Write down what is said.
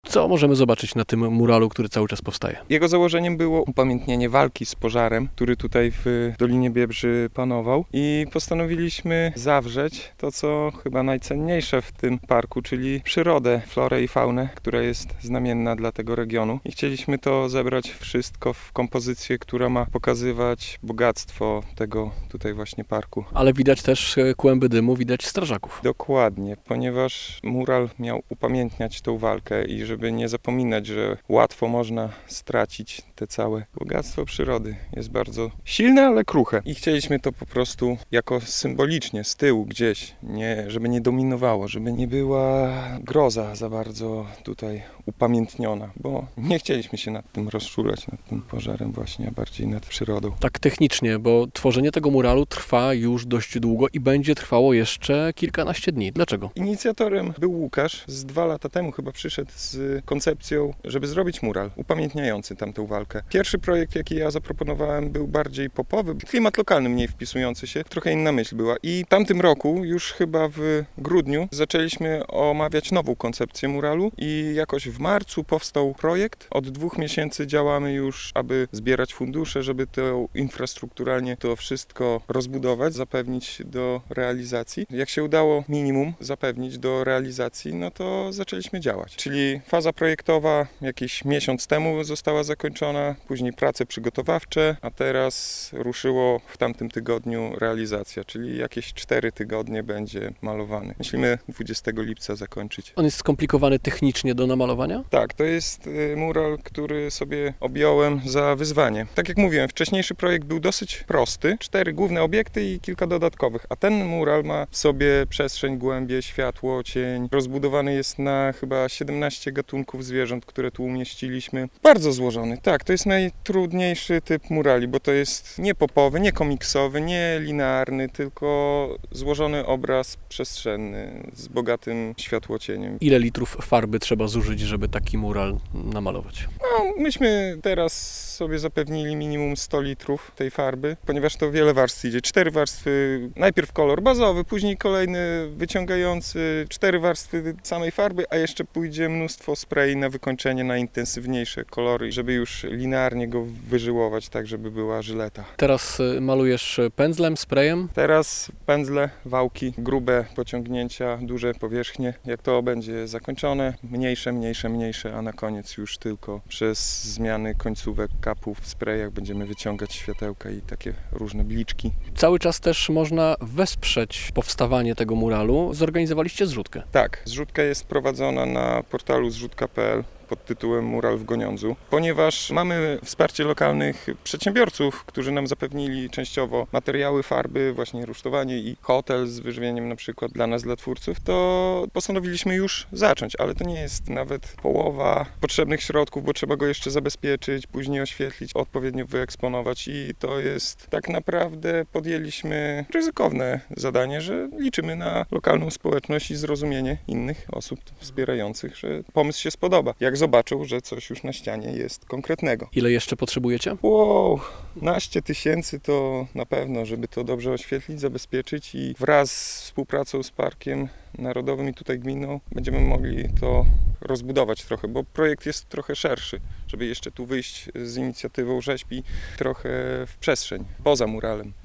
Co możemy zobaczyć na tym muralu, który cały czas powstaje? Jego założeniem było upamiętnienie walki z pożarem, który tutaj w Dolinie Biebrzy panował i postanowiliśmy zawrzeć to, co chyba najcenniejsze w tym parku, czyli przyrodę, florę i faunę, która jest znamienna dla tego regionu. I chcieliśmy to zebrać wszystko w kompozycję, która ma pokazywać bogactwo tego tutaj właśnie parku. Ale widać też kłęby dymu, widać strażaków. Dokładnie, ponieważ mural miał upamiętniać tą walkę i żeby nie zapominać, że łatwo można stracić te całe bogactwo przyrody. Jest bardzo silne, ale kruche. I chcieliśmy to po prostu jako symbolicznie z tyłu gdzieś, żeby nie dominowało, żeby nie była groza za bardzo tutaj upamiętniona, bo nie chcieliśmy się nad tym rozczulać, nad tym pożarem właśnie, a bardziej nad przyrodą. Tak technicznie, bo tworzenie tego muralu trwa już dość długo i będzie trwało jeszcze kilkanaście dni. Dlaczego? Inicjatorem był Łukasz. Z 2 lata temu chyba przyszedł z koncepcją, żeby zrobić mural upamiętniający tamtą walkę. Pierwszy projekt, jaki ja zaproponowałem, był bardziej popowy, klimat lokalny mniej wpisujący się, trochę inna myśl była. I w tamtym roku, już chyba w grudniu, zaczęliśmy omawiać nową koncepcję muralu i jakoś w marcu powstał projekt. Od 2 miesięcy działamy już, aby zbierać fundusze, żeby to infrastrukturalnie to wszystko rozbudować, zapewnić do realizacji. Jak się udało minimum zapewnić do realizacji, no to zaczęliśmy działać. Czyli faza projektowa jakiś miesiąc temu została zakończona, później prace przygotowawcze, a teraz ruszyło w tamtym tygodniu realizacja, czyli jakieś 4 tygodnie będzie malowany. Myślimy 20 lipca zakończyć. On jest skomplikowany technicznie do namalowania? Tak, to jest mural, który sobie objąłem za wyzwanie. Tak jak mówiłem, wcześniejszy projekt był dosyć prosty. 4 główne obiekty i kilka dodatkowych, a ten mural ma w sobie przestrzeń, głębię, światło, cień. Rozbudowany jest na chyba 17 gatunków zwierząt, które tu umieściliśmy. Bardzo złożony. Tak, to jest najtrudniejszy typ murali, bo to jest nie popowy, nie komiksowy, nie linearny, tylko złożony obraz przestrzenny z bogatym światłocieniem. Ile litrów farby trzeba zużyć, żeby taki mural namalować? No, myśmy teraz sobie zapewnili minimum 100 litrów tej farby, ponieważ to wiele warstw idzie. 4 warstwy, najpierw kolor bazowy, później kolejny wyciągający, 4 warstwy samej farby, a jeszcze pójdzie mnóstwo spray na wykończenie, na intensywniejsze kolory, żeby już linearnie go wyżyłować, tak żeby była żyleta. Teraz malujesz pędzlem, sprayem? Teraz pędzle, wałki, grube pociągnięcia, duże powierzchnie. Jak to będzie zakończone, mniejsze, a na koniec już tylko przez zmiany końcówek kapów w sprayach będziemy wyciągać światełka i takie różne bliczki. Cały czas też można wesprzeć powstawanie tego muralu. Zorganizowaliście zrzutkę. Tak, zrzutka jest prowadzona na portalu zrzutka.pl pod tytułem Mural w Goniądzu, ponieważ mamy wsparcie lokalnych przedsiębiorców, którzy nam zapewnili częściowo materiały, farby, właśnie rusztowanie i hotel z wyżywieniem na przykład dla nas, dla twórców, to postanowiliśmy już zacząć, ale to nie jest nawet połowa potrzebnych środków, bo trzeba go jeszcze zabezpieczyć, później oświetlić, odpowiednio wyeksponować i to jest tak naprawdę podjęliśmy ryzykowne zadanie, że liczymy na lokalną społeczność i zrozumienie innych osób wspierających, że pomysł się spodoba. Jak zobaczą, że coś już na ścianie jest konkretnego. Ile jeszcze potrzebujecie? Wow, naście tysięcy to na pewno, żeby to dobrze oświetlić, zabezpieczyć i wraz z współpracą z Parkiem Narodowym i tutaj gminą będziemy mogli to rozbudować trochę, bo projekt jest trochę szerszy, żeby jeszcze tu wyjść z inicjatywą rzeźb i trochę w przestrzeń, poza muralem.